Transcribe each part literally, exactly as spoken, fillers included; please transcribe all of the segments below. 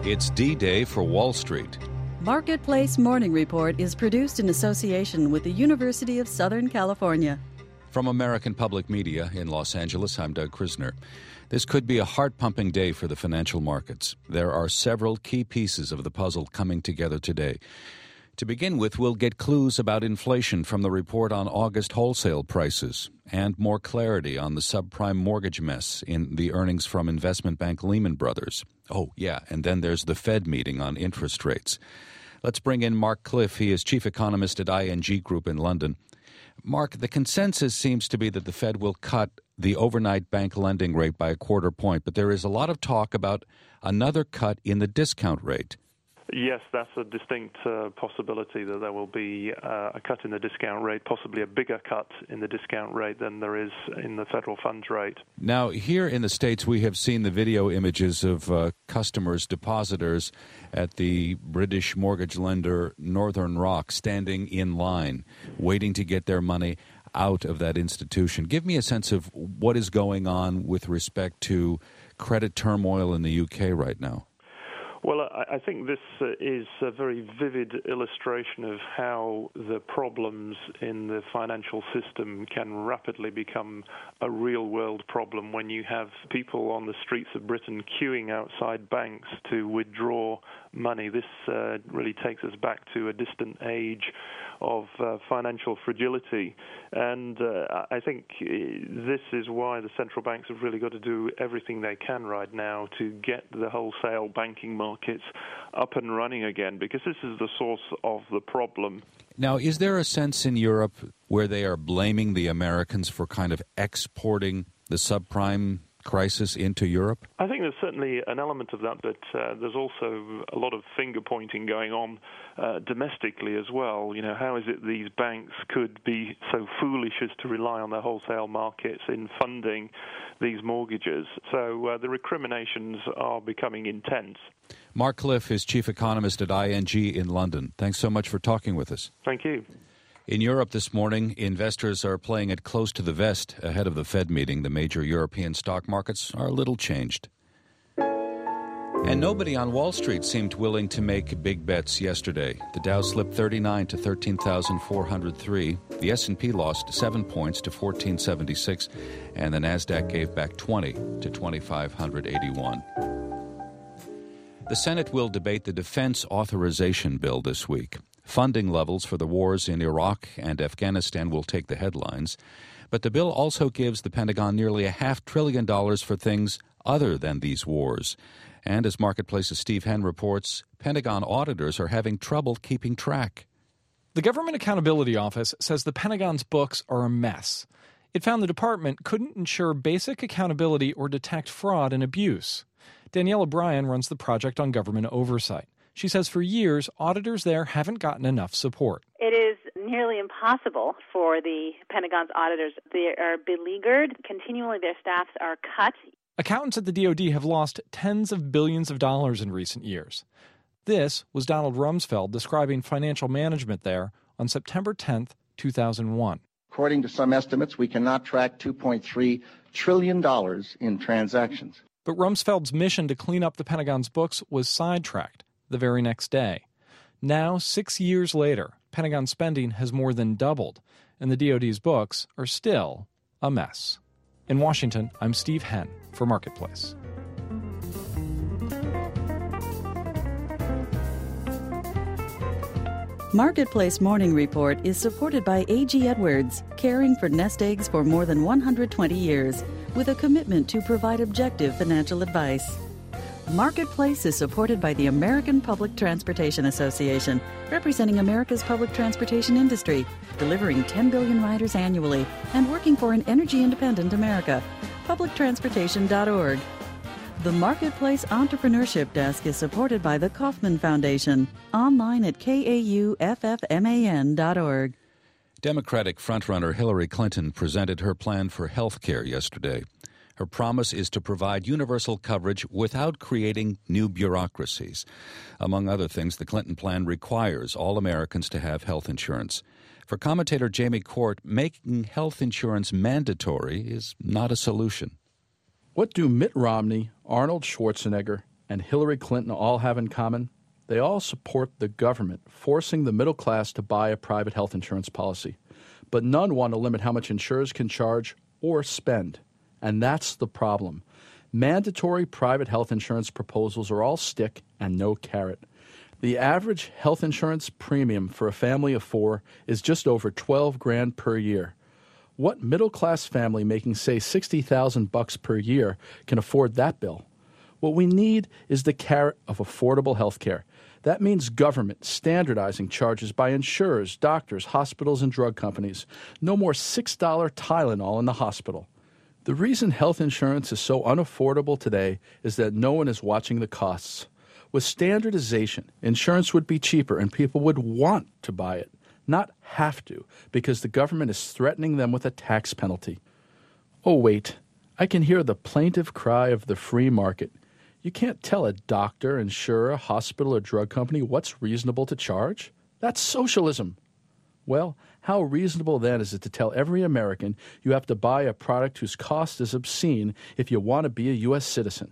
It's D-Day for Wall Street. Marketplace Morning Report is produced in association with the University of Southern California. From American Public Media in Los Angeles, I'm Doug Krisner. This could be a heart-pumping day for the financial markets. There are several key pieces of the puzzle coming together today. To begin with, we'll get clues about inflation from the report on August wholesale prices and more clarity on the subprime mortgage mess in the earnings from investment bank Lehman Brothers. Oh, yeah, and then there's the Fed meeting on interest rates. Let's bring in Mark Cliff. He is chief economist at I N G Group in London. Mark, the consensus seems to be that the Fed will cut the overnight bank lending rate by a quarter point, but there is a lot of talk about another cut in the discount rate. Yes, that's a distinct uh, possibility that there will be uh, a cut in the discount rate, possibly a bigger cut in the discount rate than there is in the federal funds rate. Now, here in the States, we have seen the video images of uh, customers, depositors at the British mortgage lender Northern Rock standing in line, waiting to get their money out of that institution. Give me a sense of what is going on with respect to credit turmoil in the U K right now. Well, I think this uh, is a very vivid illustration of how the problems in the financial system can rapidly become a real-world problem when you have people on the streets of Britain queuing outside banks to withdraw money. This uh, really takes us back to a distant age of uh, financial fragility. And uh, I think this is why the central banks have really got to do everything they can right now to get the wholesale banking markets up and running again, because this is the source of the problem. Now, is there a sense in Europe where they are blaming the Americans for kind of exporting the subprime crisis into Europe? I think there's certainly an element of that, but uh, there's also a lot of finger-pointing going on uh, domestically as well. You know, how is it these banks could be so foolish as to rely on their wholesale markets in funding these mortgages? So uh, the recriminations are becoming intense. Mark Cliff is chief economist at I N G in London. Thanks so much for talking with us. Thank you. In Europe this morning, investors are playing it close to the vest ahead of the Fed meeting. The major European stock markets are a little changed. And nobody on Wall Street seemed willing to make big bets yesterday. The Dow slipped thirty-nine to thirteen thousand four hundred three. The S and P lost seven points to fourteen seventy-six. And the NASDAQ gave back twenty to twenty-five eighty-one. The Senate will debate the defense authorization bill this week. Funding levels for the wars in Iraq and Afghanistan will take the headlines, but the bill also gives the Pentagon nearly a half trillion dollars for things other than these wars. And as Marketplace's Steve Henn reports, Pentagon auditors are having trouble keeping track. The Government Accountability Office says the Pentagon's books are a mess. It found the department couldn't ensure basic accountability or detect fraud and abuse. Danielle O'Brien runs the Project on Government Oversight. She says for years, auditors there haven't gotten enough support. It is nearly impossible for the Pentagon's auditors. They are beleaguered. Continually, their staffs are cut. Accountants at the D O D have lost tens of billions of dollars in recent years. This was Donald Rumsfeld describing financial management there on September tenth, two thousand one. According to some estimates, we cannot track two point three trillion dollars in transactions. But Rumsfeld's mission to clean up the Pentagon's books was sidetracked the very next day. Now, six years later, Pentagon spending has more than doubled, and the D O D's books are still a mess. In Washington, I'm Steve Henn for Marketplace. Marketplace Morning Report is supported by A G Edwards, caring for nest eggs for more than one hundred twenty years, with a commitment to provide objective financial advice. Marketplace is supported by the American Public Transportation Association, representing America's public transportation industry, delivering ten billion riders annually, and working for an energy-independent America. public transportation dot org. The Marketplace Entrepreneurship Desk is supported by the Kauffman Foundation, online at K A U F F M A N dot org. Democratic frontrunner Hillary Clinton presented her plan for health care yesterday. Her promise is to provide universal coverage without creating new bureaucracies. Among other things, the Clinton plan requires all Americans to have health insurance. For commentator Jamie Court, making health insurance mandatory is not a solution. What do Mitt Romney, Arnold Schwarzenegger, and Hillary Clinton all have in common? They all support the government forcing the middle class to buy a private health insurance policy. But none want to limit how much insurers can charge or spend. And that's the problem. Mandatory private health insurance proposals are all stick and no carrot. The average health insurance premium for a family of four is just over twelve grand per year. What middle-class family making, say, sixty thousand bucks per year can afford that bill? What we need is the carrot of affordable health care. That means government standardizing charges by insurers, doctors, hospitals, and drug companies. No more six dollar Tylenol in the hospital. The reason health insurance is so unaffordable today is that no one is watching the costs. With standardization, insurance would be cheaper and people would want to buy it, not have to, because the government is threatening them with a tax penalty. Oh, wait, I can hear the plaintive cry of the free market. You can't tell a doctor, insurer, hospital, or drug company what's reasonable to charge. That's socialism. Well, how reasonable then is it to tell every American you have to buy a product whose cost is obscene if you want to be a U S citizen?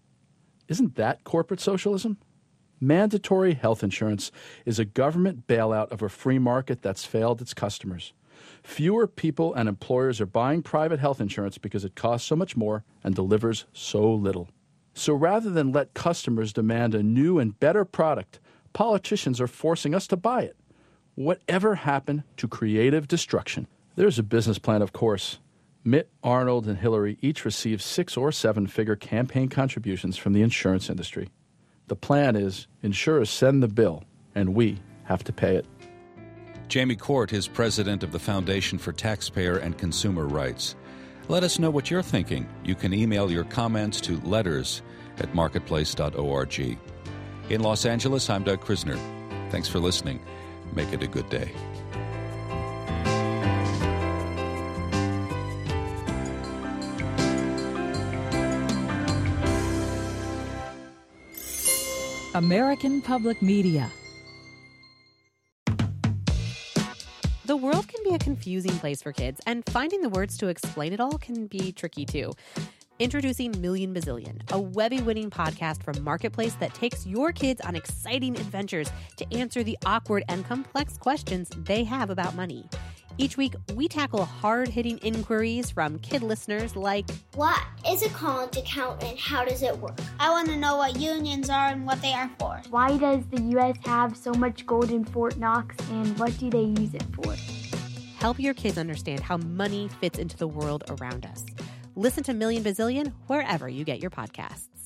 Isn't that corporate socialism? Mandatory health insurance is a government bailout of a free market that's failed its customers. Fewer people and employers are buying private health insurance because it costs so much more and delivers so little. So rather than let customers demand a new and better product, politicians are forcing us to buy it. Whatever happened to creative destruction? There's a business plan, of course. Mitt, Arnold, and Hillary each received six- or seven-figure campaign contributions from the insurance industry. The plan is insurers send the bill, and we have to pay it. Jamie Court is president of the Foundation for Taxpayer and Consumer Rights. Let us know what you're thinking. You can email your comments to letters at marketplace dot org. In Los Angeles, I'm Doug Krisner. Thanks for listening. Make it a good day. American Public Media. The world can be a confusing place for kids, and finding the words to explain it all can be tricky too. Introducing Million Bazillion, a Webby-winning podcast from Marketplace that takes your kids on exciting adventures to answer the awkward and complex questions they have about money. Each week, we tackle hard-hitting inquiries from kid listeners like, what is a college account and how does it work? I want to know what unions are and what they are for. Why does the U S have so much gold in Fort Knox and what do they use it for? Help your kids understand how money fits into the world around us. Listen to Million Bazillion wherever you get your podcasts.